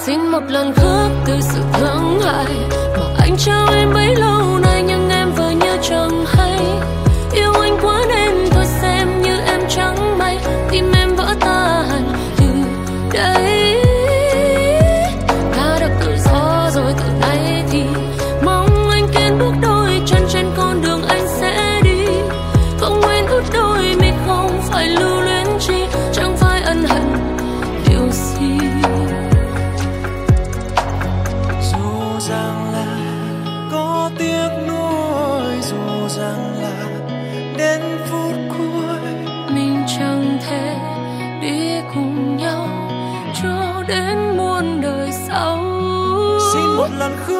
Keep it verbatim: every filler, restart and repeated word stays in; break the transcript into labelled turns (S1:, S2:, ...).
S1: Xin một lần khước từ sự thương hại mà anh trao em bấy lâu nay, nhưng em vừa như chẳng hay. Yêu anh quá nên thôi xem như em chẳng may, tim em vỡ tan từ đây. Ta được tự do rồi, từ nay thì mong anh kiên bước đôi chân trên con đường anh sẽ đi. Không quên út đôi mi không phải lưu luyến chi, chẳng phải ân hận điều gì.
S2: Dù rằng là có tiếc nuối, dù rằng là đến phút cuối
S1: mình chẳng thể đi cùng nhau cho đến muôn đời sau.
S2: xin một lần khước